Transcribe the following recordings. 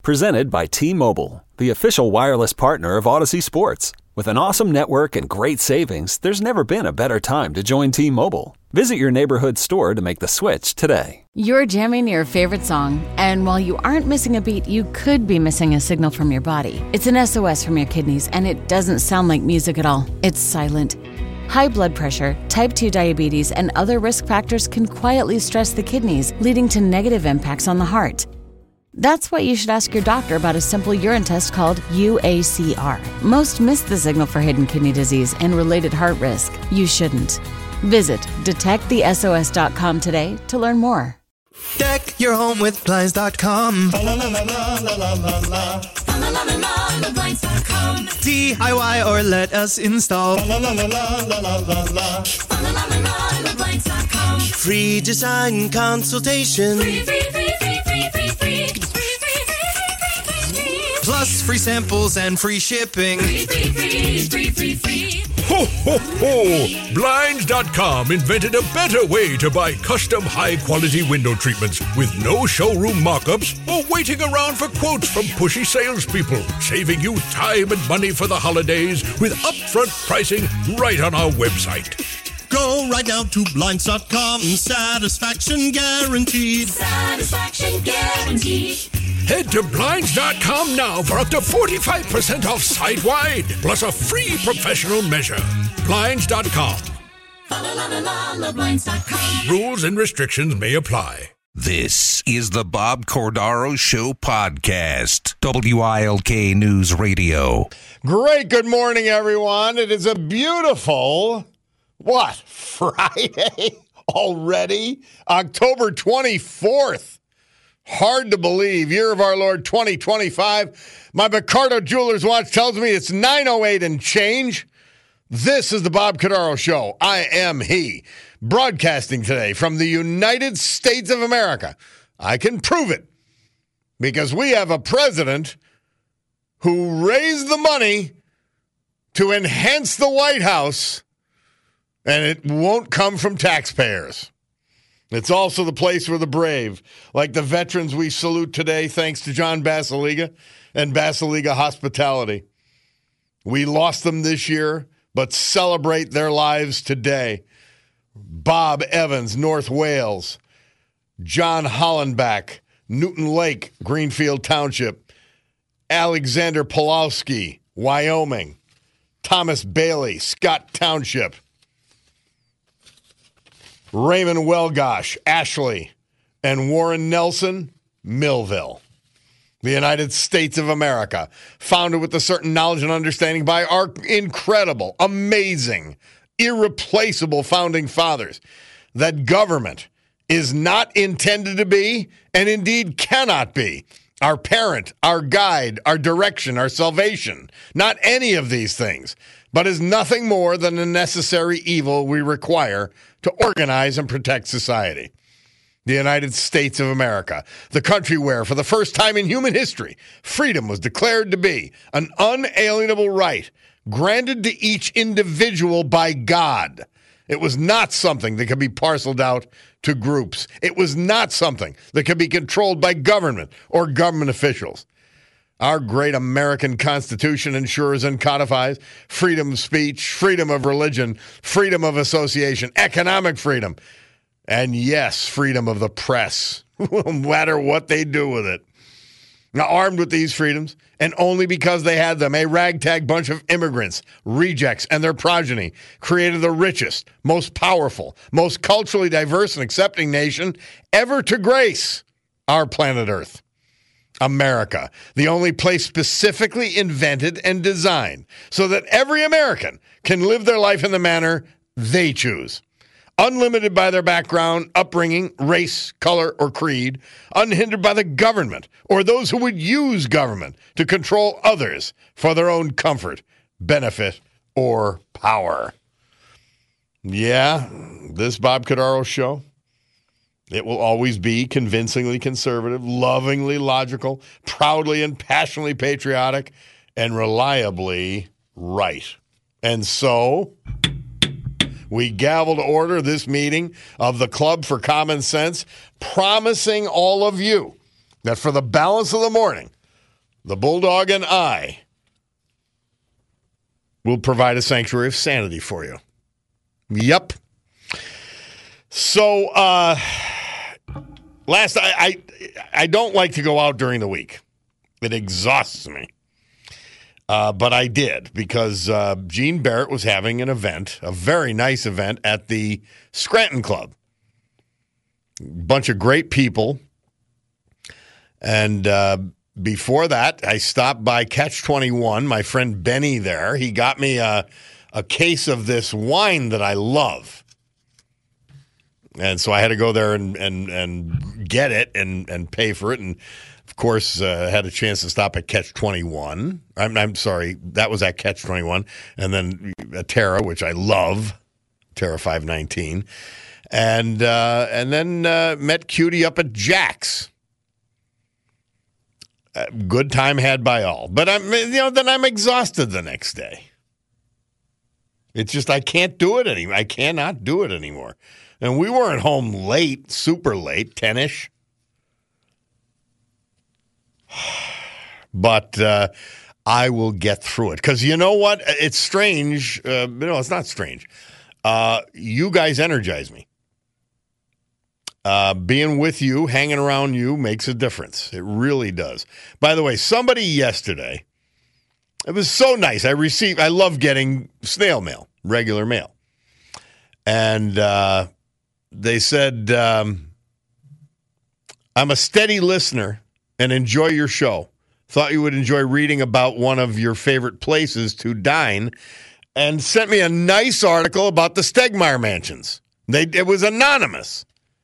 Presented by T-Mobile, the official wireless partner of Odyssey Sports. With an awesome network and great savings, there's never been a better time to join T-Mobile. Visit your neighborhood store to make the switch today. You're jamming your favorite song, and while you aren't missing a beat, you could be missing a signal from your body. It's an SOS from your kidneys, and it doesn't sound like music at all. It's silent. High blood pressure, type 2 diabetes, and other risk factors can quietly stress the kidneys, leading to negative impacts on the heart. That's why you should ask your doctor about a simple urine test called UACR. Most miss the signal for hidden kidney disease and related heart risk. You shouldn't. Visit detectthesos.com today to learn more. Deck your home with Blinds.com. DIY or let us install. Free design consultation. Plus free samples and free shipping. Ho, ho, ho! Blinds.com invented a better way to buy custom high-quality window treatments with no showroom mock-ups or waiting around for quotes from pushy salespeople, saving you time and money for the holidays with upfront pricing right on our website. Go right now to Blinds.com. Satisfaction guaranteed. Satisfaction guaranteed. Head to Blinds.com now for up to 45% off site-wide, plus a free professional measure. Blinds.com. Blinds.com. Rules and restrictions may apply. This is the Bob Cordaro Show podcast, WILK News Radio. Great. Good morning, everyone. It is a beautiful, Friday already? October 24th. Hard to believe. Year of our Lord 2025. My Picardo Jewelers watch tells me it's 9:08 and change. This is the Bob Cordaro Show. I am he. Broadcasting today from the United States of America. I can prove it because we have a president who raised the money to enhance the White House, and it won't come from taxpayers. It's also the place for the brave, like the veterans we salute today, thanks to John Basiliga and Basiliga Hospitality. We lost them this year, but celebrate their lives today. Bob Evans, North Wales. John Hollenbach, Newton Lake, Greenfield Township. Alexander Pulowski, Wyoming. Thomas Bailey, Scott Township. Raymond Welgosh, Ashley, and Warren Nelson, Millville. The United States of America, founded with a certain knowledge and understanding by our incredible, amazing, irreplaceable founding fathers, that government is not intended to be, and indeed cannot be, our parent, our guide, our direction, our salvation. Not any of these things, but is nothing more than a necessary evil we require to organize and protect society. The United States of America, the country where, for the first time in human history, freedom was declared to be an unalienable right granted to each individual by God. It was not something that could be parceled out to groups. It was not something that could be controlled by government or government officials. Our great American Constitution ensures and codifies freedom of speech, freedom of religion, freedom of association, economic freedom, and yes, freedom of the press, no matter what they do with it. Now, armed with these freedoms, and only because they had them, a ragtag bunch of immigrants, rejects, and their progeny created the richest, most powerful, most culturally diverse and accepting nation ever to grace our planet Earth. America, the only place specifically invented and designed so that every American can live their life in the manner they choose. Unlimited by their background, upbringing, race, color, or creed, unhindered by the government or those who would use government to control others for their own comfort, benefit, or power. Yeah, this Bob Cordaro Show, it will always be convincingly conservative, lovingly logical, proudly and passionately patriotic, and reliably right. And so we gavel to order this meeting of the Club for Common Sense, promising all of you that for the balance of the morning, the Bulldog and I will provide a sanctuary of sanity for you. Yep. So, I don't like to go out during the week. It exhausts me. But I did because Gene Barrett was having an event, a very nice event at the Scranton Club. Bunch of great people. And before that, I stopped by Catch 21, my friend Benny there. He got me a case of this wine that I love. And so I had to go there and get it and pay for it. And, of course, had a chance to stop at Catch 21. I'm sorry, that was at Catch 21. And then Terra, which I love, Terra 519. And then met Cutie up at Jack's. Good time had by all. But then I'm exhausted the next day. It's just I can't do it anymore. I cannot do it anymore. And we weren't home late, super late, 10-ish. But I will get through it. Because you know what? It's strange. No, it's not strange. You guys energize me. Being with you, hanging around you makes a difference. It really does. By the way, somebody yesterday, it was so nice. I love getting snail mail, regular mail. And they said, I'm a steady listener and enjoy your show. Thought you would enjoy reading about one of your favorite places to dine, and sent me a nice article about the Stegmeyer mansions. It was anonymous.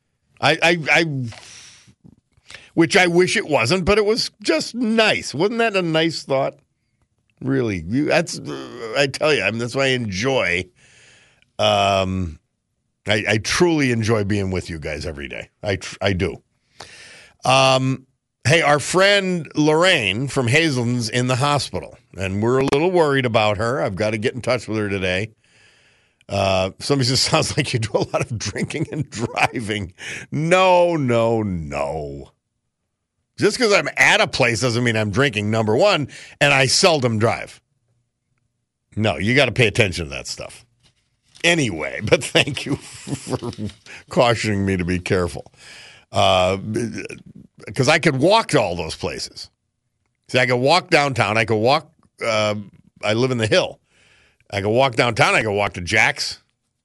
Which I wish it wasn't, but it was just nice. Wasn't that a nice thought? Really, I tell you, that's why I enjoy. I truly enjoy being with you guys every day. I do. Hey, our friend Lorraine from Hazelton's in the hospital, and we're a little worried about her. I've got to get in touch with her today. Somebody says, sounds like you do a lot of drinking and driving. No. Just because I'm at a place doesn't mean I'm drinking, number one, and I seldom drive. No, you got to pay attention to that stuff. Anyway, but thank you for cautioning me to be careful. Because I could walk to all those places. See, I could walk downtown. I could walk, I live in the Hill. I could walk downtown. I could walk to Jack's.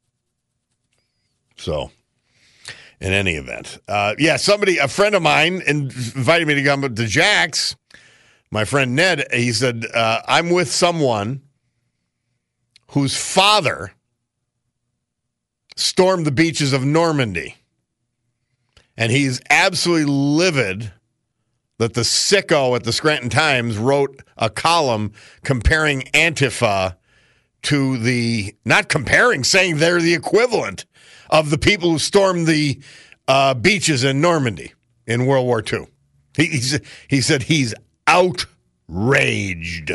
So, in any event. A friend of mine invited me to come to Jack's. My friend Ned, he said, I'm with someone whose father stormed the beaches of Normandy. And he's absolutely livid that the sicko at the Scranton Times wrote a column comparing Antifa to not comparing, saying they're the equivalent of the people who stormed the beaches in Normandy in World War II. He said he's outraged.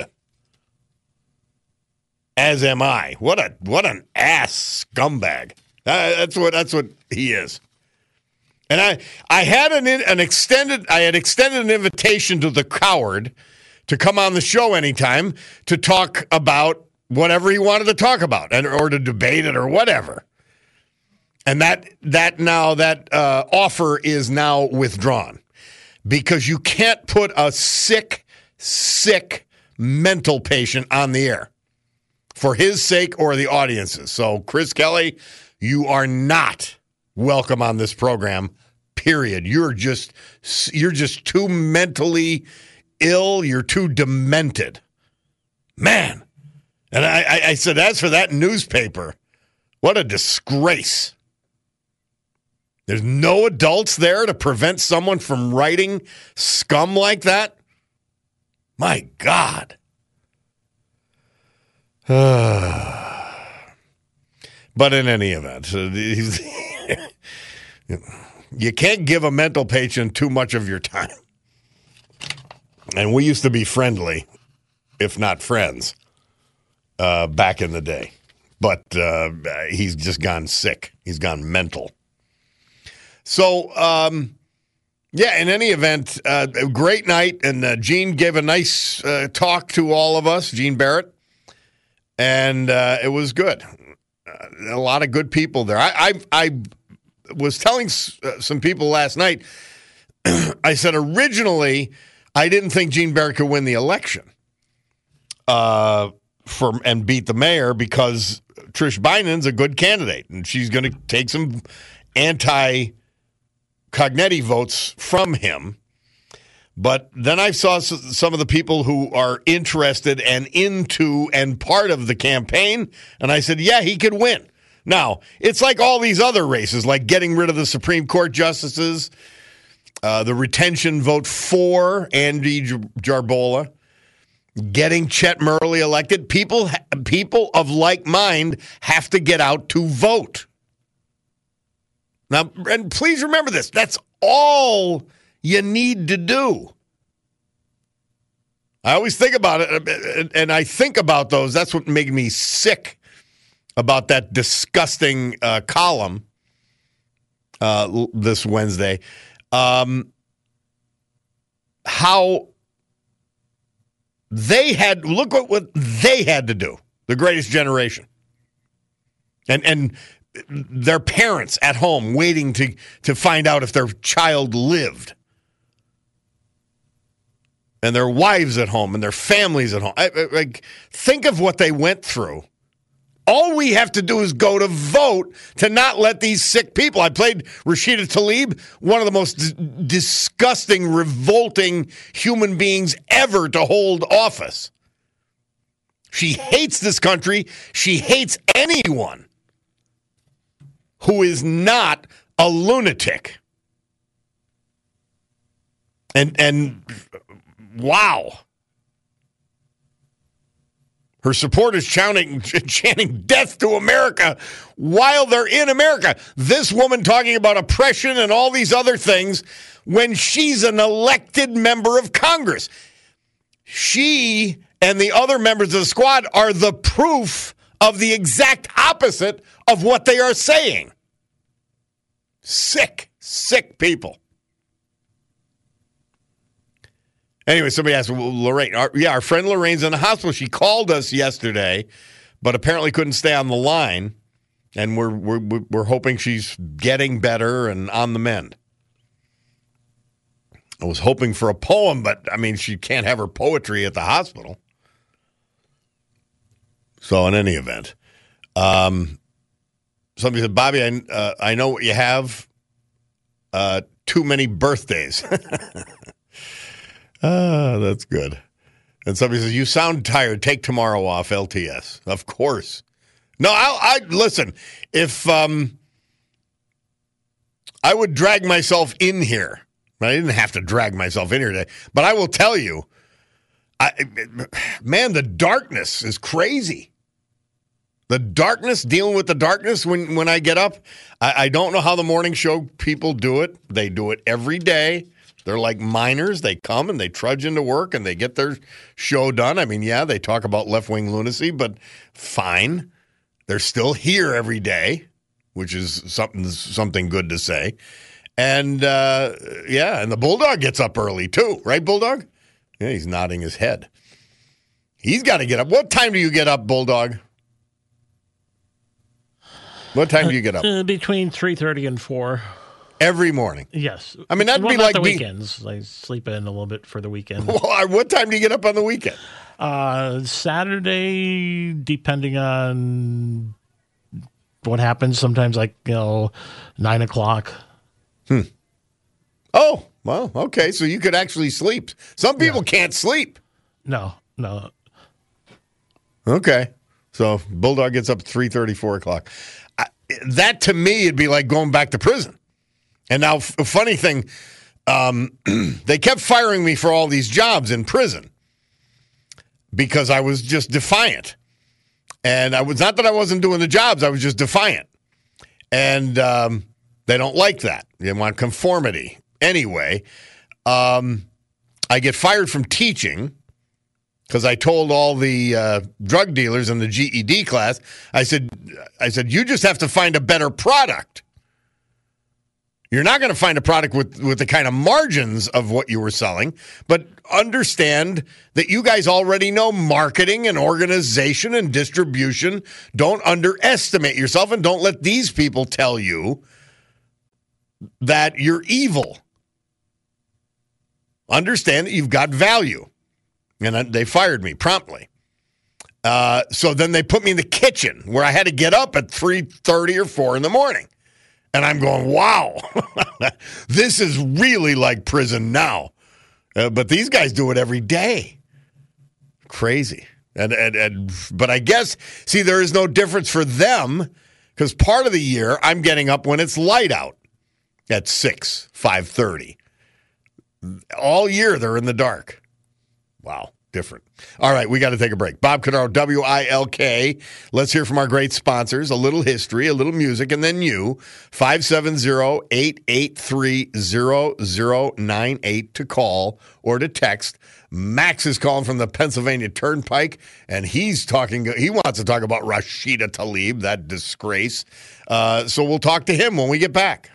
As am I. What an ass scumbag. That's what he is. And I had extended an invitation to the coward to come on the show anytime to talk about whatever he wanted to talk about or to debate it or whatever. And that offer is now withdrawn because you can't put a sick mental patient on the air for his sake or the audience's. So, Chris Kelly, you are not welcome on this program, period. You're just too mentally ill. You're too demented. Man. And I said, as for that newspaper, what a disgrace. There's no adults there to prevent someone from writing scum like that? My God. But in any event, you can't give a mental patient too much of your time. And we used to be friendly, if not friends, back in the day. But he's just gone sick. He's gone mental. So Yeah, in any event, a great night, and Gene gave a nice talk to all of us, Gene Barrett, and it was good. A lot of good people there. I was telling some people last night, I said originally I didn't think Gene Barrett could win the election and beat the mayor because Trish Bynen's a good candidate, and she's going to take some anti-Cognetti votes from him. But then I saw some of the people who are interested and into and part of the campaign, and I said, yeah, he could win. Now, it's like all these other races, like getting rid of the Supreme Court justices, the retention vote for Andy Jarbola, getting Chet Murley elected. People of like mind have to get out to vote. Now, and please remember this, that's all you need to do. I always think about it, and I think about those. That's what made me sick about that disgusting column this Wednesday. How they had, look what they had to do, the greatest generation. And their parents at home waiting to find out if their child lived. And their wives at home and their families at home. Think of what they went through. All we have to do is go to vote to not let these sick people. I played Rashida Tlaib, one of the most disgusting, revolting human beings ever to hold office. She hates this country. She hates anyone who is not a lunatic. And wow. Her supporters chanting death to America while they're in America. This woman talking about oppression and all these other things when she's an elected member of Congress. She and the other members of the squad are the proof of the exact opposite of what they are saying. Sick people. Anyway, somebody asked, well, Lorraine. Our friend Lorraine's in the hospital. She called us yesterday, but apparently couldn't stay on the line. And we're hoping she's getting better and on the mend. I was hoping for a poem, but, I mean, she can't have her poetry at the hospital. So, in any event, somebody said, Bobby, I know what you have. Too many birthdays. That's good. And somebody says, you sound tired. Take tomorrow off, LTS. Of course. No, I listen, if I would drag myself in here. I didn't have to drag myself in here today. But I will tell you, man, the darkness is crazy. The darkness, dealing with the darkness when I get up. I don't know how the morning show people do it. They do it every day. They're like miners. They come and they trudge into work and they get their show done. I mean, yeah, they talk about left-wing lunacy, but fine. They're still here every day, which is something good to say. And, and the Bulldog gets up early too. Right, Bulldog? Yeah, he's nodding his head. He's got to get up. What time do you get up, Bulldog? What time do you get up? Between 3:30 and 4. Every morning? Yes. I mean, that'd be not like the weekends. I sleep in a little bit for the weekend. Well, what time do you get up on the weekend? Saturday, depending on what happens. Sometimes 9 o'clock. Oh, well, okay. So you could actually sleep. Some people can't sleep. No. Okay. So Bulldog gets up at 3:30, 4 o'clock. That, to me, it'd be like going back to prison. And now, a funny thing, they kept firing me for all these jobs in prison because I was just defiant. And I was not that I wasn't doing the jobs, I was just defiant. And they don't like that. They want conformity. Anyway, I get fired from teaching because I told all the drug dealers in the GED class, I said, you just have to find a better product. You're not going to find a product with the kind of margins of what you were selling, but understand that you guys already know marketing and organization and distribution. Don't underestimate yourself, and don't let these people tell you that you're evil. Understand that you've got value. And they fired me promptly. So then they put me in the kitchen where I had to get up at 3:30 or 4 in the morning. And I'm going, wow, this is really like prison now. But these guys do it every day. Crazy. But I guess, see, there is no difference for them because part of the year I'm getting up when it's light out at 6, 5:30. All year they're in the dark. Wow. Different. All right, we got to take a break. Bob Cordaro, WILK. Let's hear from our great sponsors. A little history, a little music, and then you. 570-883-0098 to call or to text. Max is calling from the Pennsylvania Turnpike, and he wants to talk about Rashida Tlaib, that disgrace. So we'll talk to him when we get back.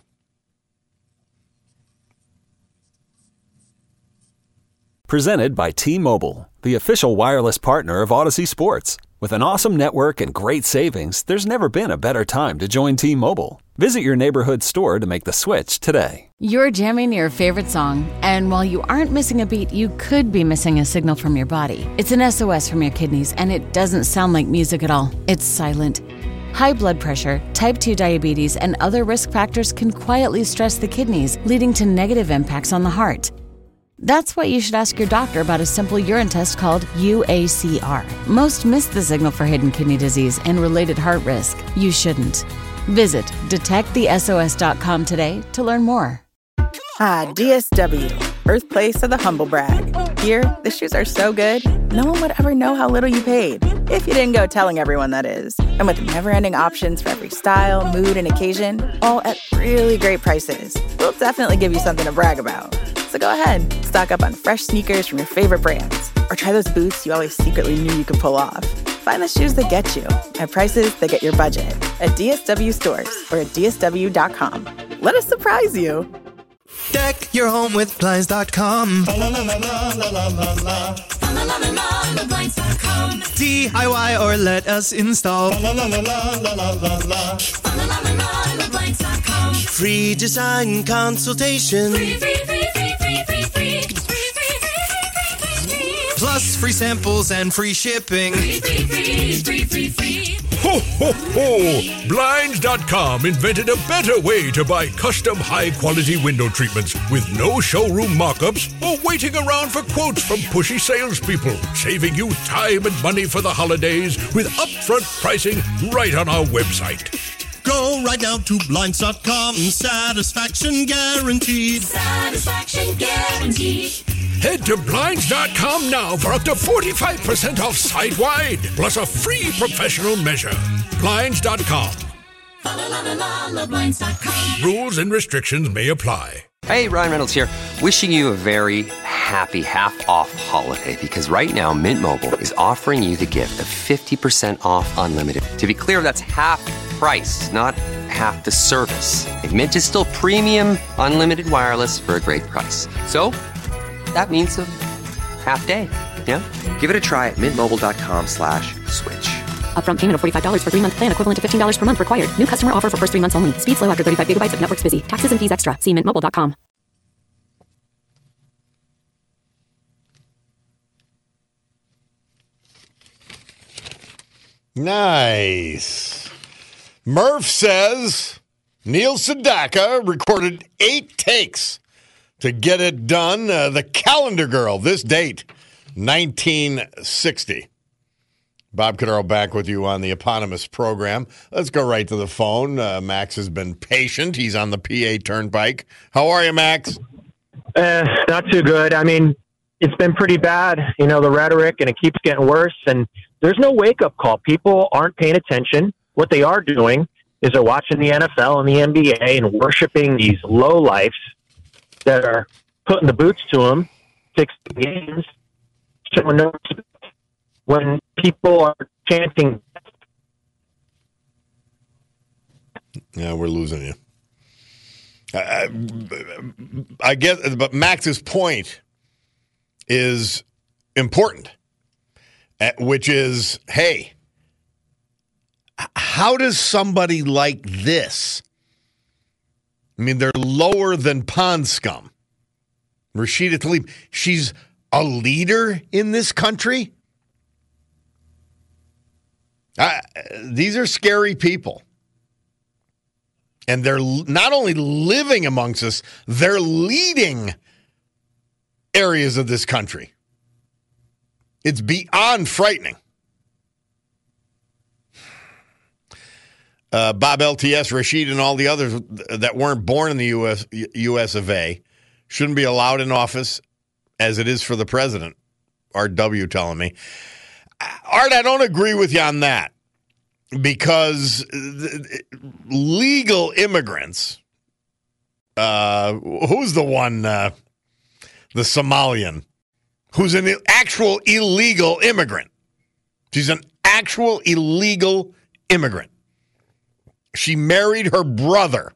Presented by T-Mobile, the official wireless partner of Odyssey Sports. With an awesome network and great savings, there's never been a better time to join T-Mobile. Visit your neighborhood store to make the switch today. You're jamming your favorite song, and while you aren't missing a beat, you could be missing a signal from your body. It's an SOS from your kidneys, and it doesn't sound like music at all. It's silent. High blood pressure, type 2 diabetes, and other risk factors can quietly stress the kidneys, leading to negative impacts on the heart. That's why you should ask your doctor about a simple urine test called UACR. Most miss the signal for hidden kidney disease and related heart risk. You shouldn't. Visit detectthesos.com today to learn more. DSW, birthplace of the humble brag. Here, the shoes are so good, no one would ever know how little you paid. If you didn't go telling everyone, that is. And with never-ending options for every style, mood, and occasion, all at really great prices, we'll definitely give you something to brag about. So go ahead, stock up on fresh sneakers from your favorite brands, or try those boots you always secretly knew you could pull off. Find the shoes that get you at prices that get your budget at DSW stores or at DSW.com. Let us surprise you. Deck your home with Blinds.com. DIY or let us install. Free design consultation. Plus free samples and free shipping. Ho, ho, ho! Blinds.com invented a better way to buy custom high-quality window treatments with no showroom mock-ups or waiting around for quotes from pushy salespeople, saving you time and money for the holidays with upfront pricing right on our website. Go right now to Blinds.com. Satisfaction guaranteed. Satisfaction guaranteed. Head to Blinds.com now for up to 45% off site-wide, plus a free professional measure. Blinds.com. Blinds.com. Rules and restrictions may apply. Hey, Ryan Reynolds here, wishing you a very happy half-off holiday, because right now Mint Mobile is offering you the gift of 50% off unlimited. To be clear, that's half price, not half the service. And Mint is still premium unlimited wireless for a great price. So that means a half day, yeah? Give it a try at mintmobile.com/switch. Upfront payment of $45 for 3-month plan, equivalent to $15 per month required. New customer offer for first 3 months only. Speed slow after 35 gigabytes if network's busy. Taxes and fees extra. See mintmobile.com. Nice. Murph says Neil Sedaka recorded 8 takes to get it done. The Calendar Girl, this date, 1960. Bob Cordaro back with you on the eponymous program. Let's go right to the phone. Max has been patient. He's on the PA Turnpike. How are you, Max? Not too good. I mean, it's been pretty bad, you know, the rhetoric, and it keeps getting worse. And there's no wake-up call. People aren't paying attention. What they are doing is they're watching the NFL and the NBA and worshiping these lowlifes that are putting the boots to them, 6 games. When people are chanting. Yeah, we're losing you. I guess, but Max's point is important, which is, hey, how does somebody like this, I mean, they're lower than pond scum. Rashida Tlaib, she's a leader in this country? These are scary people. And they're not only living amongst us, they're leading areas of this country. It's beyond frightening. Bob LTS, Rashid, and all the others that weren't born in the U.S. of A. shouldn't be allowed in office as it is for the president. RW telling me. Art, I don't agree with you on that because legal immigrants, who's the one, the Somalian, who's an actual illegal immigrant. She's an actual illegal immigrant. She married her brother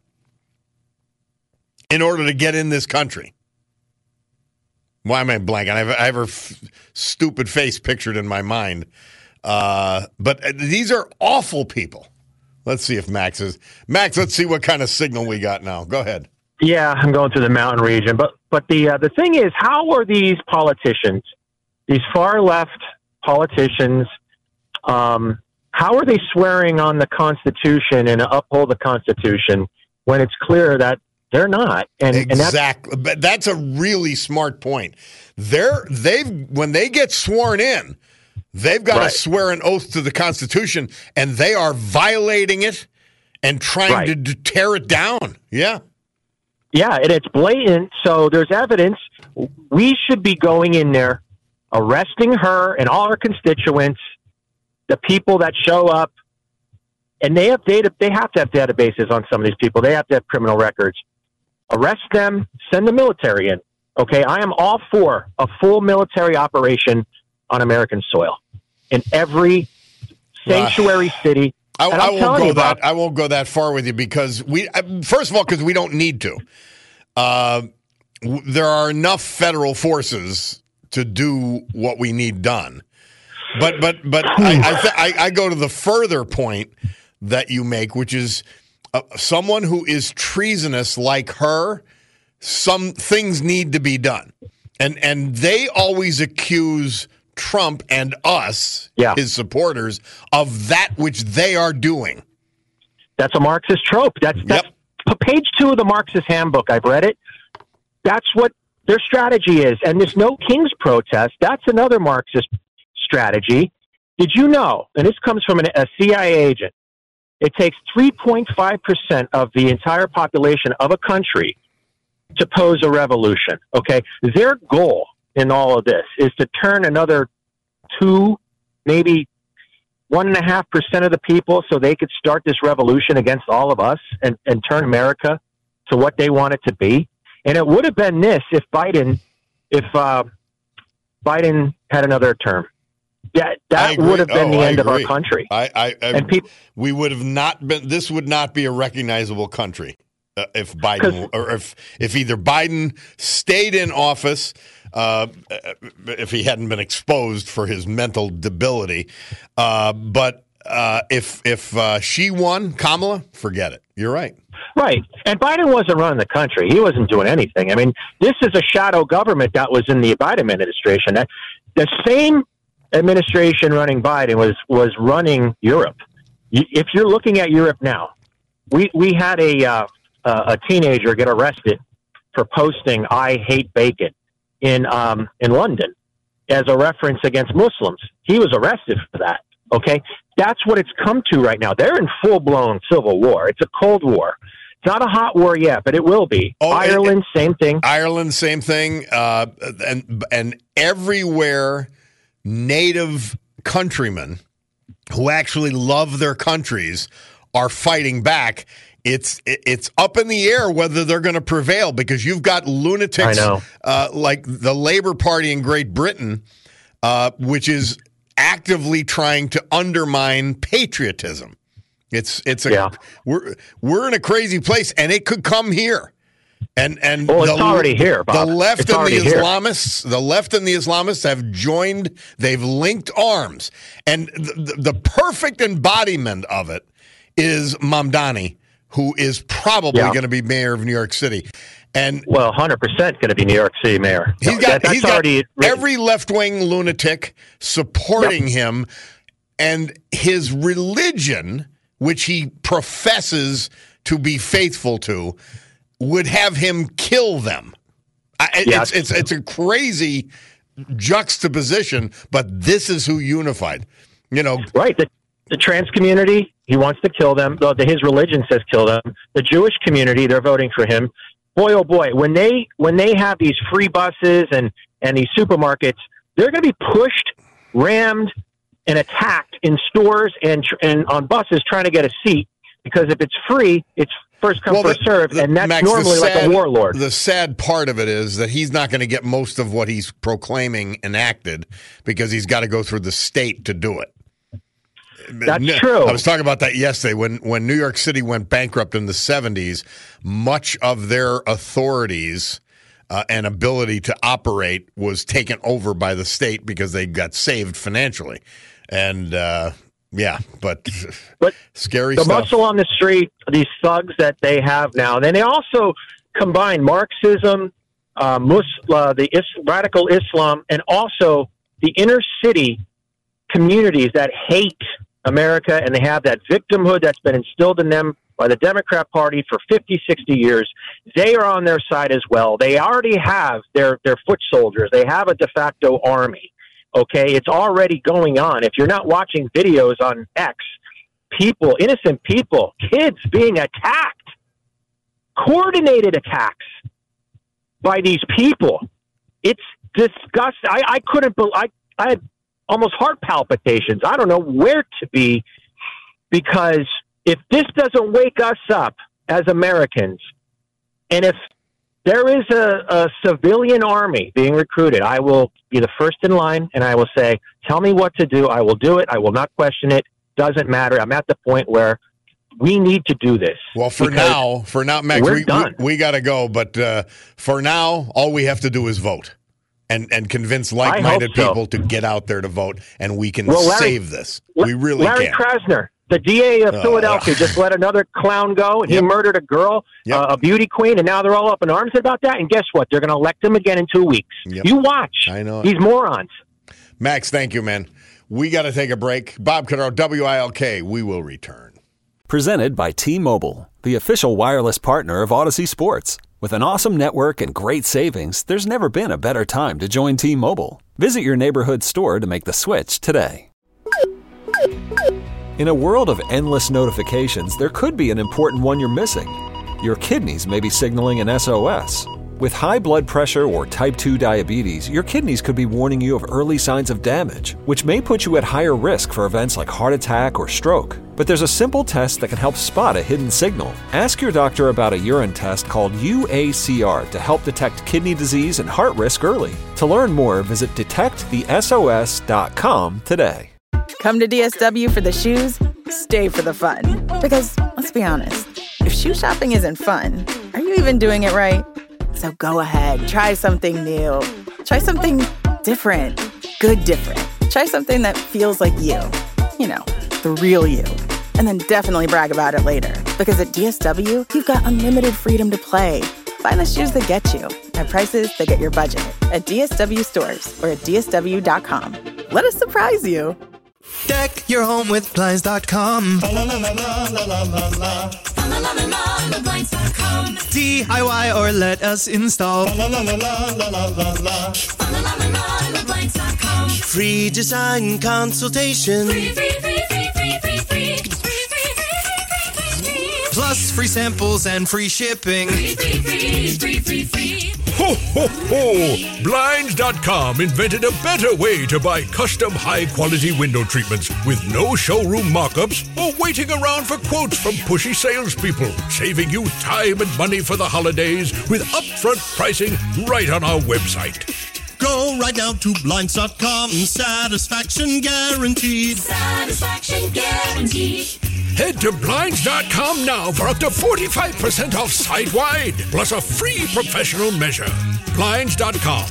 in order to get in this country. Why am I blanking? I have her stupid face pictured in my mind. But these are awful people. Let's see if Max is. Max, let's see what kind of signal we got now. Go ahead. Yeah, I'm going through the mountain region. But the thing is, how are these politicians, these far left politicians, how are they swearing on the Constitution and uphold the Constitution when it's clear that they're not? Exactly. But that's a really smart point. When they get sworn in, they've got to swear an oath to the Constitution, and they are violating it and trying to tear it down. Yeah. Yeah, and it's blatant. So there's evidence. We should be going in there, arresting her and all her constituents, the people that show up, and they have data. They have to have databases on some of these people. They have to have criminal records. Arrest them, send the military in. Okay, I am all for a full military operation on American soil in every sanctuary city. I won't go that far with you because first of all, because we don't need to. There are enough federal forces to do what we need done. But I go to the further point that you make, which is someone who is treasonous like her. Some things need to be done, and they always accuse Trump and us, his supporters, of that which they are doing. That's a Marxist trope. That's page 2 of the Marxist handbook. I've read it. That's what their strategy is. And this No Kings protest, that's another Marxist strategy. Did you know, and this comes from a CIA agent, it takes 3.5% of the entire population of a country to pose a revolution, okay? Their goal in all of this is to turn another 2, maybe 1.5% of the people so they could start this revolution against all of us and turn America to what they want it to be. And it would have been this if Biden had another term. That would have been the end of our country. We would have not been. This would not be a recognizable country if Biden or if either Biden stayed in office, if he hadn't been exposed for his mental debility. But if she won, Kamala, forget it. You're right. Right. And Biden wasn't running the country. He wasn't doing anything. I mean, this is a shadow government that was in the Biden administration. The same administration running Biden was running Europe. If you're looking at Europe now, we had a teenager get arrested for posting "I hate bacon" in London as a reference against Muslims. He was arrested for that. Okay, that's what it's come to right now. They're in full-blown civil war. It's a Cold War. It's not a hot war yet, but it will be. Ireland, same thing. Ireland, same thing. And everywhere, native countrymen who actually love their countries are fighting back. It's up in the air whether they're going to prevail because you've got lunatics like the Labour Party in Great Britain, which is actively trying to undermine patriotism. We're in a crazy place, and it could come here. And well, it's already here, Bob. The left It's and the already here. Islamists have joined. They've linked arms, and the perfect embodiment of it is Mamdani, who is probably going to be mayor of New York City. And 100% going to be New York City mayor. He's got every left-wing lunatic supporting him, and his religion, which he professes to be faithful to, would have him kill them. It's a crazy juxtaposition, but this is who unified. Right. The trans community, he wants to kill them. His religion says kill them. The Jewish community, they're voting for him. Boy, oh boy, when they have these free buses and these supermarkets, they're going to be pushed, rammed, and attacked in stores and on buses trying to get a seat, because if it's free, it's first come, first serve, and that's Max, normally like a warlord. The sad part of it is that he's not going to get most of what he's proclaiming enacted because he's got to go through the state to do it. That's true. I was talking about that yesterday. When New York City went bankrupt in the 70s, much of their authorities and ability to operate was taken over by the state because they got saved financially. And, but scary the stuff. muscle on the street, these thugs that they have now. Then they also combine Marxism, radical Islam, and also the inner city communities that hate America, and they have that victimhood that's been instilled in them by the Democrat Party for 50, 60 years. They are on their side as well. They already have their foot soldiers. They have a de facto army. Okay, it's already going on. If you're not watching videos on X, innocent people, kids being attacked, coordinated attacks by these people. It's disgusting. I couldn't believe. I had almost heart palpitations. I don't know where to be, because if this doesn't wake us up as Americans, and if there is a civilian army being recruited, I will be the first in line, and I will say, tell me what to do. I will do it. I will not question it. Doesn't matter. I'm at the point where we need to do this. Well, for now, Max, we got to go. But for now, all we have to do is vote. And convince like-minded people to get out there to vote, and we can save this. We really can. Larry Krasner, the DA of Philadelphia, just let another clown go, and he murdered a girl, a beauty queen, and now they're all up in arms about that. And guess what? They're going to elect him again in 2 weeks. You watch. I know. These morons. Max, thank you, man. We got to take a break. Bob Cordaro, WILK. We will return. Presented by T-Mobile, the official wireless partner of Odyssey Sports. With an awesome network and great savings, there's never been a better time to join T-Mobile. Visit your neighborhood store to make the switch today. In a world of endless notifications, there could be an important one you're missing. Your kidneys may be signaling an SOS. With high blood pressure or type 2 diabetes, your kidneys could be warning you of early signs of damage, which may put you at higher risk for events like heart attack or stroke. But there's a simple test that can help spot a hidden signal. Ask your doctor about a urine test called UACR to help detect kidney disease and heart risk early. To learn more, visit detectthesos.com today. Come to DSW for the shoes, stay for the fun. Because, let's be honest, if shoe shopping isn't fun, are you even doing it right? So go ahead, try something new. Try something different. Good different. Try something that feels like you. You know, the real you. And then definitely brag about it later. Because at DSW, you've got unlimited freedom to play. Find the shoes that get you at prices that get your budget at DSW stores or at DSW.com. Let us surprise you. Deck your home with Blinds.com. DIY or let us install. Free design consultation. Plus free samples and free shipping. Ho, ho, ho! Blinds.com invented a better way to buy custom high-quality window treatments with no showroom mock-ups or waiting around for quotes from pushy salespeople, saving you time and money for the holidays with upfront pricing right on our website. Go right now to Blinds.com. Satisfaction guaranteed. Satisfaction guaranteed. Head to Blinds.com now for up to 45% off site-wide, plus a free professional measure. Blinds.com.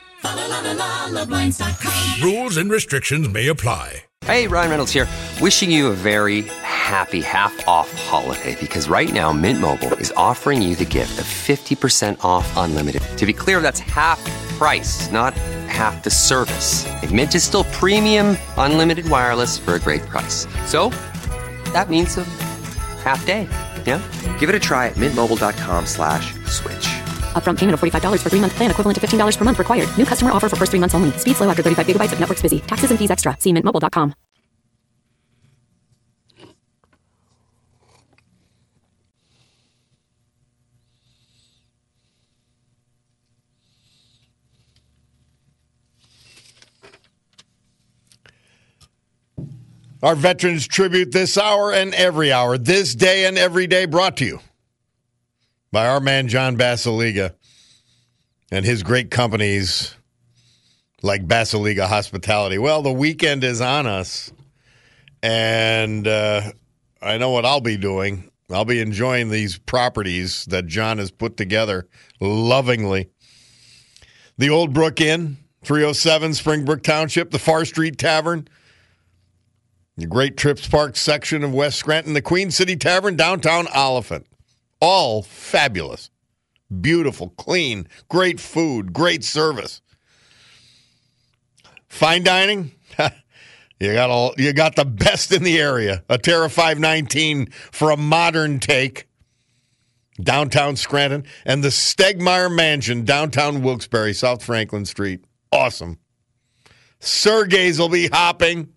Blinds.com. Rules and restrictions may apply. Hey, Ryan Reynolds here, wishing you a very happy half-off holiday, because right now Mint Mobile is offering you the gift of 50% off unlimited. To be clear, that's half price, not half the service. And Mint is still premium unlimited wireless for a great price. So that means a half day. Yeah? Give it a try at mintmobile.com/switch. Upfront payment of $45 for 3-month plan, equivalent to $15 per month required. New customer offer for first 3 months only. Speed slow after 35 gigabytes if network's busy. Taxes and fees extra. See mintmobile.com. Our Veterans Tribute this hour and every hour, this day and every day, brought to you by our man John Basiliga and his great companies like Basiliga Hospitality. Well, the weekend is on us, and I know what I'll be doing. I'll be enjoying these properties that John has put together lovingly. The Old Brook Inn, 307 Springbrook Township, the Far Street Tavern, the Great Trips Park section of West Scranton, the Queen City Tavern, downtown Oliphant. All fabulous, beautiful, clean, great food, great service. Fine dining, you got the best in the area. A Terra 519 for a modern take, downtown Scranton, and the Stegmeyer Mansion, downtown Wilkes-Barre, South Franklin Street. Awesome. Sergey's will be hopping.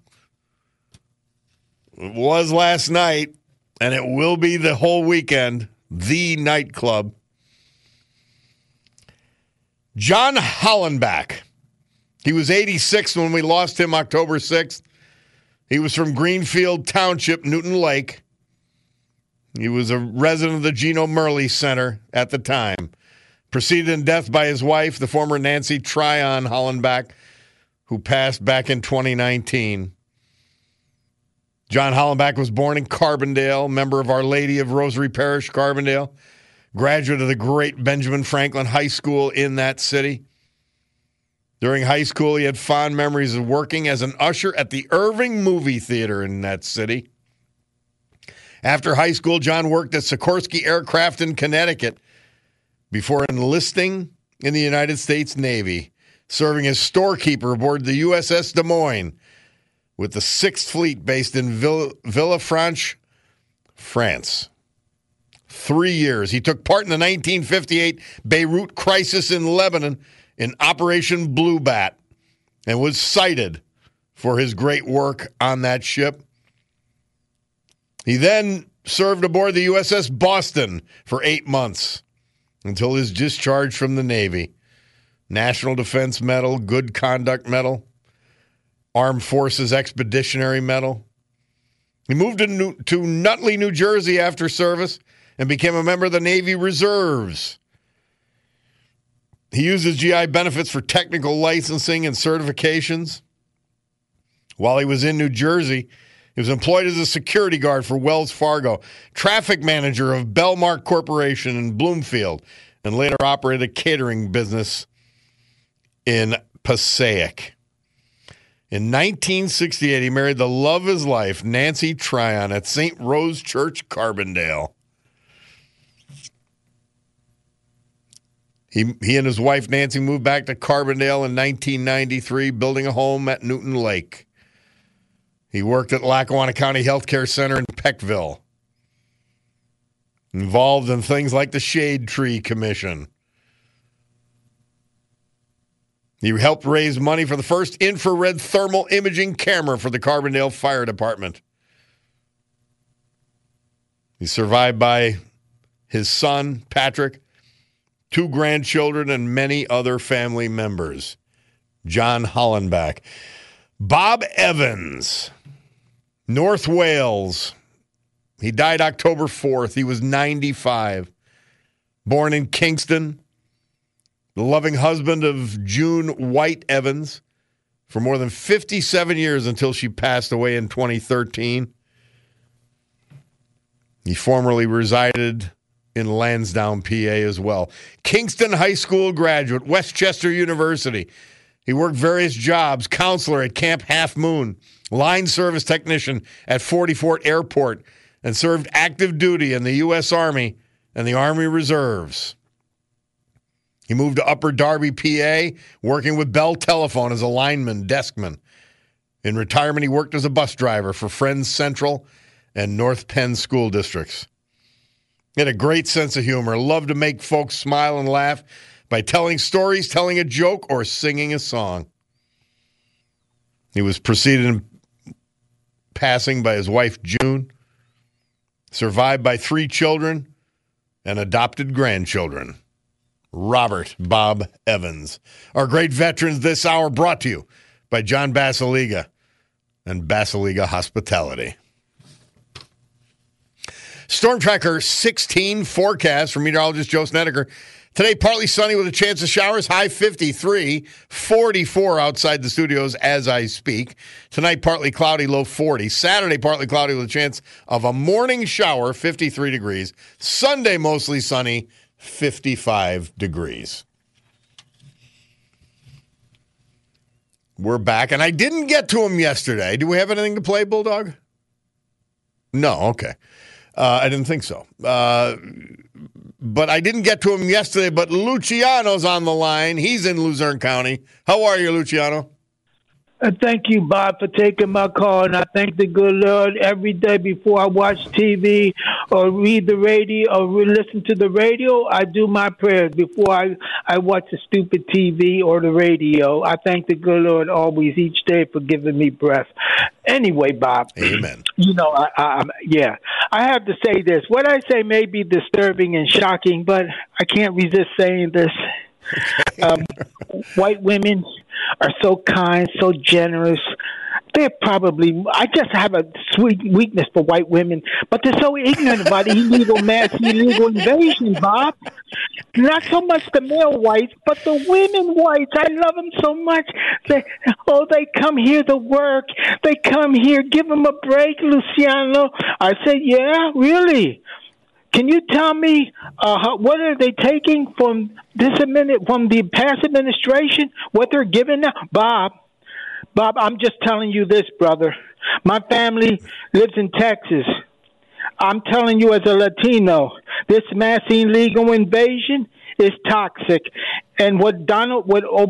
It was last night, and it will be the whole weekend. The nightclub. John Hollenbach. He was 86 when we lost him October 6th. He was from Greenfield Township, Newton Lake. He was a resident of the Geno Murley Center at the time. Preceded in death by his wife, the former Nancy Tryon Hollenbach, who passed back in 2019. John Hollenbach was born in Carbondale, member of Our Lady of Rosary Parish, Carbondale, graduate of the great Benjamin Franklin High School in that city. During high school, he had fond memories of working as an usher at the Irving Movie Theater in that city. After high school, John worked at Sikorsky Aircraft in Connecticut before enlisting in the United States Navy, serving as storekeeper aboard the USS Des Moines with the 6th Fleet based in Villefranche, France. 3 years. He took part in the 1958 Beirut crisis in Lebanon in Operation Blue Bat and was cited for his great work on that ship. He then served aboard the USS Boston for 8 months until his discharge from the Navy. National Defense Medal, Good Conduct Medal, Armed Forces Expeditionary Medal. He moved to Nutley, New Jersey after service and became a member of the Navy Reserves. He used his GI benefits for technical licensing and certifications. While he was in New Jersey, he was employed as a security guard for Wells Fargo, traffic manager of Bellmark Corporation in Bloomfield, and later operated a catering business in Passaic. In 1968, he married the love of his life, Nancy Tryon, at St. Rose Church, Carbondale. He and his wife, Nancy, moved back to Carbondale in 1993, building a home at Newton Lake. He worked at Lackawanna County Healthcare Center in Peckville, involved in things like the Shade Tree Commission. He helped raise money for the first infrared thermal imaging camera for the Carbondale Fire Department. He's survived by his son, Patrick, 2 grandchildren, and many other family members. John Hollenbach. Bob Evans, North Wales. He died October 4th. He was 95. Born in Kingston. The loving husband of June White Evans for more than 57 years until she passed away in 2013. He formerly resided in Lansdowne, PA as well. Kingston High School graduate, Westchester University. He worked various jobs, counselor at Camp Half Moon, line service technician at 40 Fort Airport, and served active duty in the U.S. Army and the Army Reserves. He moved to Upper Darby, PA, working with Bell Telephone as a lineman, deskman. In retirement, he worked as a bus driver for Friends Central and North Penn school districts. He had a great sense of humor, loved to make folks smile and laugh by telling stories, telling a joke, or singing a song. He was preceded in passing by his wife, June, survived by 3 children and adopted grandchildren. Robert Bob Evans. Our great veterans this hour brought to you by John Basiliga and Basiliga Hospitality. Storm Tracker 16 forecast from meteorologist Joe Snedeker. Today, partly sunny with a chance of showers, high 53, 44 outside the studios as I speak. Tonight, partly cloudy, low 40. Saturday, partly cloudy with a chance of a morning shower, 53 degrees. Sunday, mostly sunny, 55 degrees. We're back, and I didn't get to him yesterday. Do we have anything to play, Bulldog? No, okay. I didn't think so. But I didn't get to him yesterday, but Luciano's on the line. He's in Luzerne County. How are you, Luciano? Thank you, Bob, for taking my call, and I thank the good Lord every day before I watch TV or read the radio or listen to the radio. I do my prayers before I watch the stupid TV or the radio. I thank the good Lord always each day for giving me breath. Anyway, Bob. Amen. You know, I have to say this. What I say may be disturbing and shocking, but I can't resist saying this. White women are so kind, so generous. They're probably, I just have a sweet weakness for white women, but they're so ignorant about mass illegal invasion, Bob. Not so much the male whites, but the women whites. I love them so much. They come here to work. They come here. Give them a break, Luciano. I said, yeah, really? Can you tell me what are they taking from from the past administration? What they're giving now, Bob? I'm just telling you this, brother. My family lives in Texas. I'm telling you, as a Latino, this mass illegal invasion is toxic. And what Joe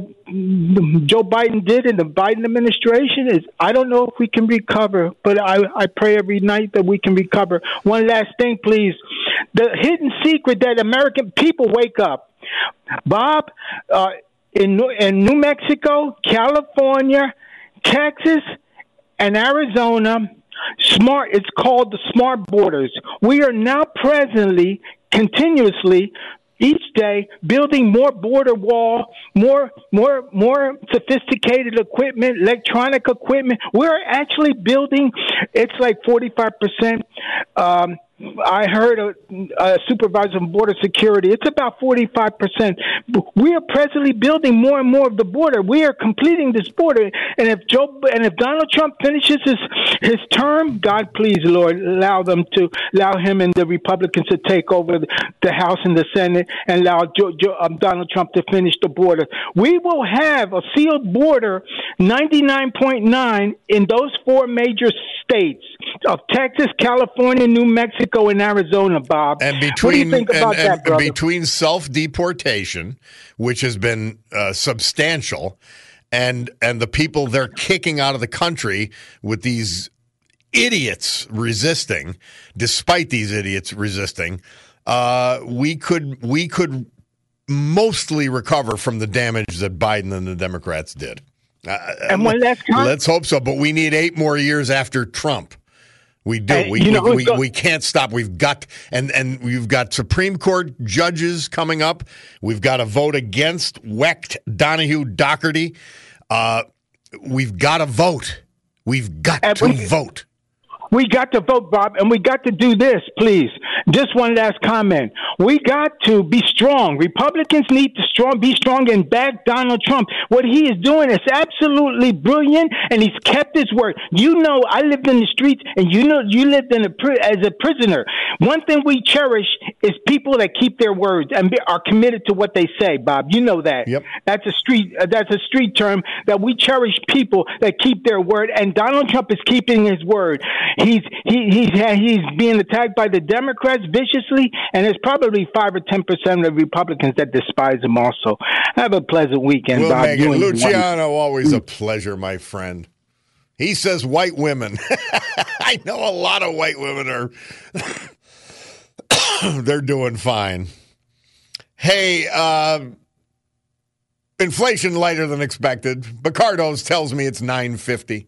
Biden did in the Biden administration is, I don't know if we can recover, but I pray every night that we can recover. One last thing, please. The hidden secret that American people wake up. Bob, in New Mexico, California, Texas, and Arizona, it's called the smart borders. We are now continuously, each day, building more border wall, more sophisticated equipment, electronic equipment. We're actually building. It's like 45%. I heard a supervisor of border security. It's about 45%. We are presently building more and more of the border. We are completing this border. And if Donald Trump finishes his term, God, please, Lord, allow him and the Republicans to take over the House and the Senate and allow Donald Trump to finish the border. We will have a sealed border, 99.9 in those 4 major states of Texas, California, New Mexico, and Arizona, Bob. And what do you think about that, brother? Between self-deportation, which has been substantial, and the people they're kicking out of the country with these idiots resisting, despite these idiots resisting, we could mostly recover from the damage that Biden and the Democrats did. And when that's Trump, let's hope so. But we need 8 more years after Trump. We do. We can't stop. We've got and we've got Supreme Court judges coming up. We've got to vote against Wecht, Donahue, Doherty. We've got to vote. We've got to vote. We got to vote, Bob, and we got to do this, please. Just one last comment. We got to be strong. Republicans need to be strong and back Donald Trump. What he is doing is absolutely brilliant, and he's kept his word. You know, I lived in the streets, and you know, you lived as a prisoner. One thing we cherish is people that keep their words and are committed to what they say, Bob. You know that. Yep. That's a street term that we cherish people that keep their word, and Donald Trump is keeping his word. He's being attacked by the Democrats viciously, and there's probably 5 or 10% of Republicans that despise him also. Have a pleasant weekend, Bob. Luciano, always a pleasure, my friend. He says white women. I know a lot of white women are they're doing fine. Hey, inflation lighter than expected. Bacardo's tells me it's $9.50.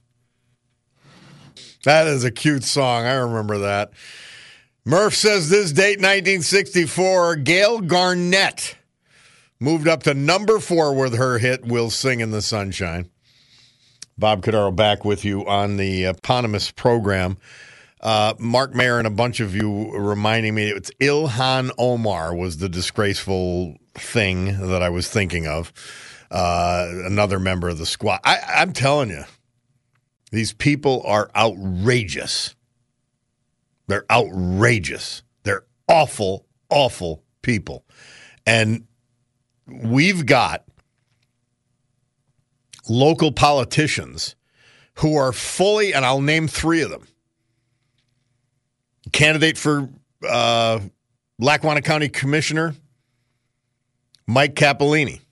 That is a cute song. I remember that. Murph says this date, 1964, Gail Garnett moved up to number 4 with her hit, We'll Sing in the Sunshine. Bob Cordaro back with you on the eponymous program. Mark Mayer and a bunch of you reminding me it's Ilhan Omar was the disgraceful thing that I was thinking of. Another member of the squad. I'm telling you, these people are outrageous. They're outrageous. They're awful, awful people. And we've got local politicians who are fully, and I'll name 3 of them. Candidate for Lackawanna County Commissioner, Mike Cappellini.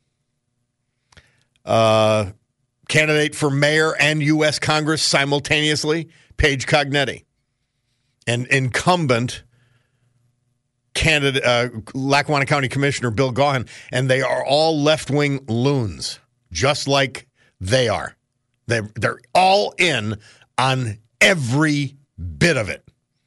Candidate for mayor and U.S. Congress simultaneously, Paige Cognetti. And incumbent candidate, Lackawanna County Commissioner Bill Gaughan, and they are all left-wing loons, just like they are. They're all in on every bit of it.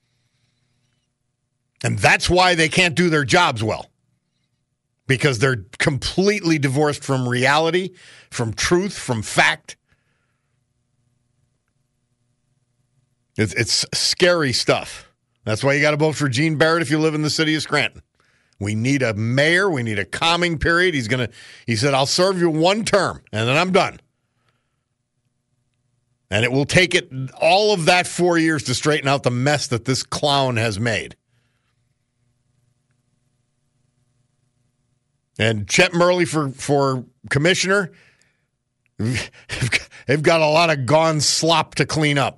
And that's why they can't do their jobs well. Because they're completely divorced from reality, from truth, from fact. It's scary stuff. That's why you got to vote for Gene Barrett if you live in the city of Scranton. We need a mayor. We need a calming period. He said, I'll serve you 1 term, and then I'm done. And it will take it all of that 4 years to straighten out the mess that this clown has made. And Chet Murley for commissioner, they've got a lot of gone slop to clean up.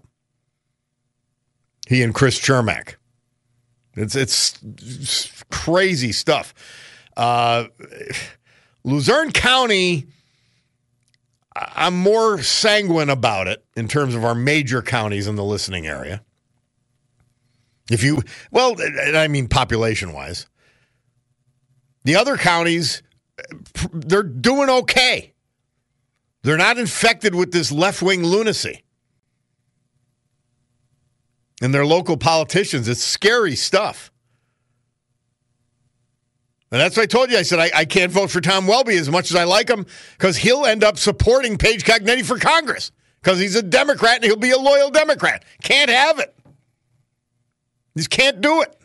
He and Chris Chermak. It's crazy stuff. Luzerne County, I'm more sanguine about it in terms of our major counties in the listening area. I mean population-wise. The other counties, they're doing okay. They're not infected with this left-wing lunacy. And their local politicians, it's scary stuff. And that's what I told you. I said, I can't vote for Tom Welby as much as I like him because he'll end up supporting Paige Cognetti for Congress because he's a Democrat and he'll be a loyal Democrat. Can't have it. Just can't do it.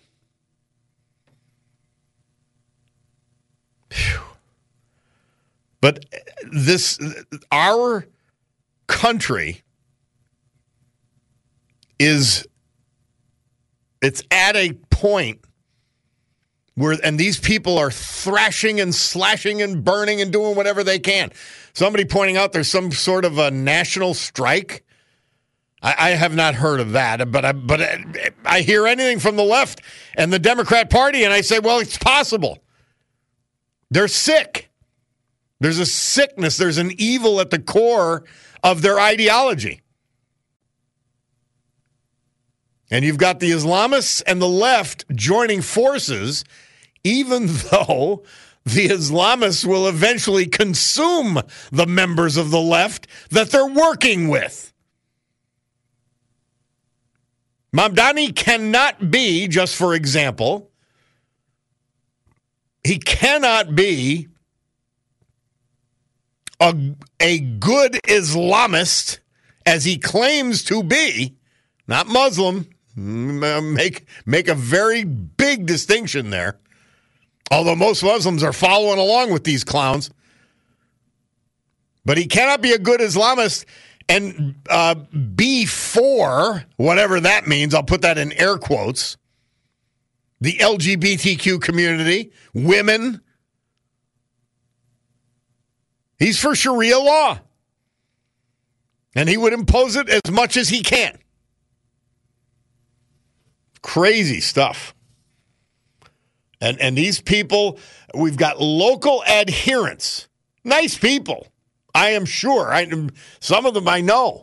Phew. But our country it's at a point where, and these people are thrashing and slashing and burning and doing whatever they can. Somebody pointing out there's some sort of a national strike. I have not heard of that, but I hear anything from the left and the Democrat Party, and I say, well, it's possible. They're sick. There's a sickness. There's an evil at the core of their ideology. And you've got the Islamists and the left joining forces, even though the Islamists will eventually consume the members of the left that they're working with. Mamdani cannot be, just for example, he cannot be a good Islamist as he claims to be, not Muslim, Make a very big distinction there. Although most Muslims are following along with these clowns. But he cannot be a good Islamist and be for, whatever that means, I'll put that in air quotes, the LGBTQ community, women. He's for Sharia law. And he would impose it as much as he can. Crazy stuff. And these people, we've got local adherents. Nice people, I am sure. Some of them I know.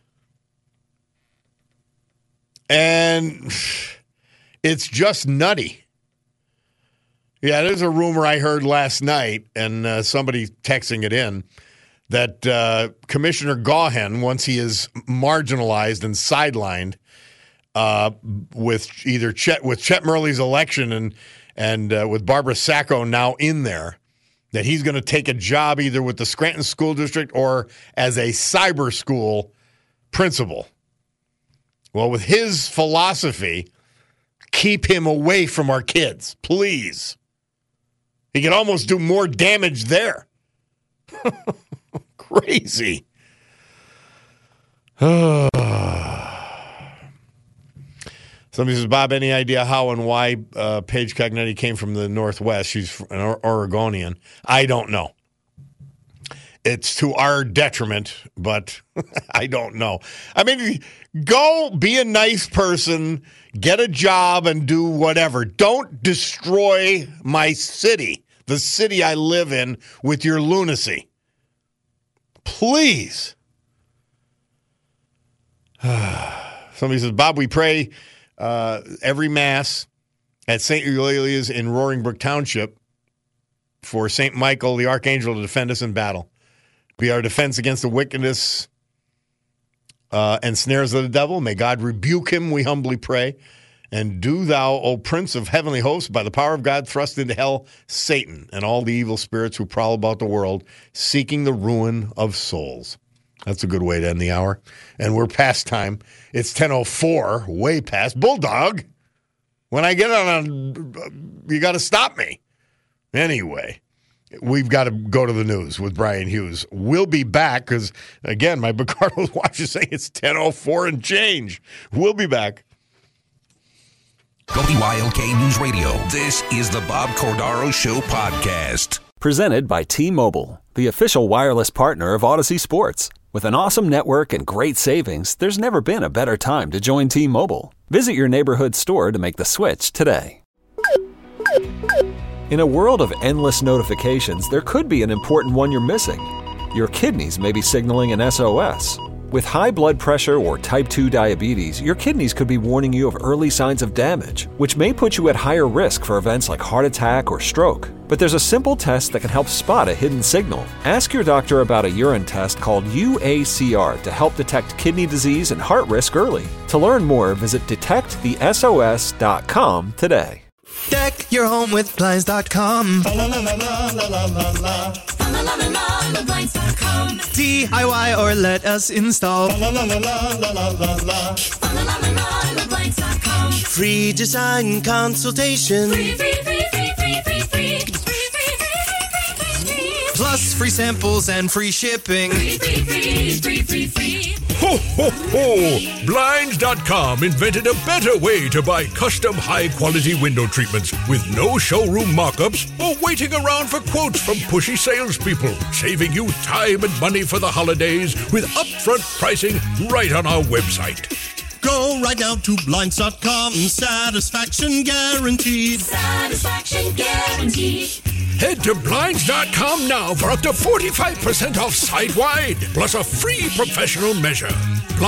And it's just nutty. Yeah, there's a rumor I heard last night, and somebody texting it in, that Commissioner Gaughan, once he is marginalized and sidelined with either Chet Murley's election and with Barbara Sacco now in there, that he's going to take a job either with the Scranton School District or as a cyber school principal. Well, with his philosophy, keep him away from our kids, please. He can almost do more damage there. Crazy. Somebody says, Bob, any idea how and why Paige Cognetti came from the Northwest? She's an Oregonian. I don't know. It's to our detriment, but I don't know. I mean, go be a nice person, get a job, and do whatever. Don't destroy my city, the city I live in, with your lunacy. Please. Somebody says, Bob, we pray every Mass at St. Eulalia's in Roaring Brook Township for St. Michael, the Archangel, to defend us in battle. Be our defense against the wickedness and snares of the devil. May God rebuke him, we humbly pray. And do thou, O Prince of heavenly hosts, by the power of God, thrust into hell Satan and all the evil spirits who prowl about the world, seeking the ruin of souls. That's a good way to end the hour. And we're past time. It's 10:04, way past. Bulldog, when I get on, you got to stop me. Anyway, we've got to go to the news with Brian Hughes. We'll be back because, again, my Picardo's watch is saying it's 10:04 and change. We'll be back. WILK News Radio. This is the Bob Cordaro Show podcast. Presented by T-Mobile, the official wireless partner of Odyssey Sports. With an awesome network and great savings, there's never been a better time to join T-Mobile. Visit your neighborhood store to make the switch today. In a world of endless notifications, there could be an important one you're missing. Your kidneys may be signaling an SOS. With high blood pressure or type 2 diabetes, your kidneys could be warning you of early signs of damage, which may put you at higher risk for events like heart attack or stroke. But there's a simple test that can help spot a hidden signal. Ask your doctor about a urine test called UACR to help detect kidney disease and heart risk early. To learn more, visit detectthesos.com today. Deck your home with Blinds.com. DIY or let us install. Free design consultation. Plus free samples and free shipping. Ho, ho, ho! Blinds.com invented a better way to buy custom high-quality window treatments with no showroom mock-ups or waiting around for quotes from pushy salespeople, saving you time and money for the holidays with upfront pricing right on our website. Go right now to Blinds.com. Satisfaction guaranteed. Satisfaction guaranteed. Head to Blinds.com now for up to 45% off site-wide, plus a free professional measure.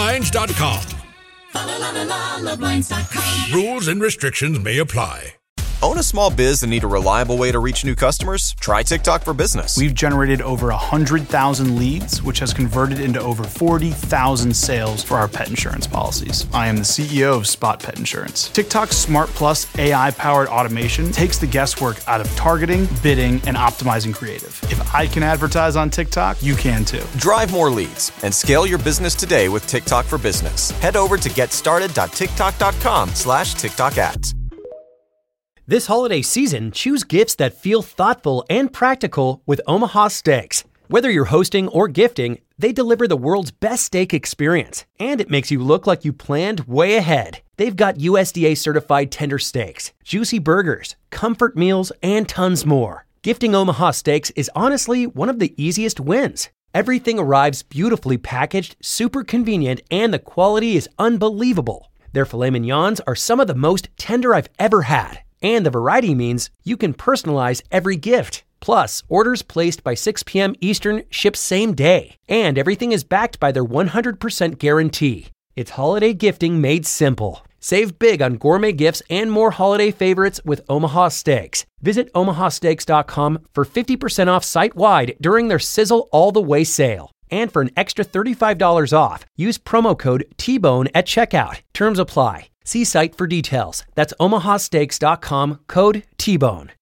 Blinds.com. Blinds.com. Rules and restrictions may apply. Own a small biz and need a reliable way to reach new customers? Try TikTok for Business. We've generated over 100,000 leads, which has converted into over 40,000 sales for our pet insurance policies. I am the CEO of Spot Pet Insurance. TikTok's Smart Plus AI-powered automation takes the guesswork out of targeting, bidding, and optimizing creative. If I can advertise on TikTok, you can too. Drive more leads and scale your business today with TikTok for Business. Head over to getstarted.tiktok.com/TikTok ads. This holiday season, choose gifts that feel thoughtful and practical with Omaha Steaks. Whether you're hosting or gifting, they deliver the world's best steak experience, and it makes you look like you planned way ahead. They've got USDA certified tender steaks, juicy burgers, comfort meals, and tons more. Gifting Omaha Steaks is honestly one of the easiest wins. Everything arrives beautifully packaged, super convenient, and the quality is unbelievable. Their filet mignons are some of the most tender I've ever had. And the variety means you can personalize every gift. Plus, orders placed by 6 p.m. Eastern ship same day. And everything is backed by their 100% guarantee. It's holiday gifting made simple. Save big on gourmet gifts and more holiday favorites with Omaha Steaks. Visit omahasteaks.com for 50% off site-wide during their Sizzle All the Way sale. And for an extra $35 off, use promo code TBONE at checkout. Terms apply. See site for details. That's omahasteaks.com, code TBONE.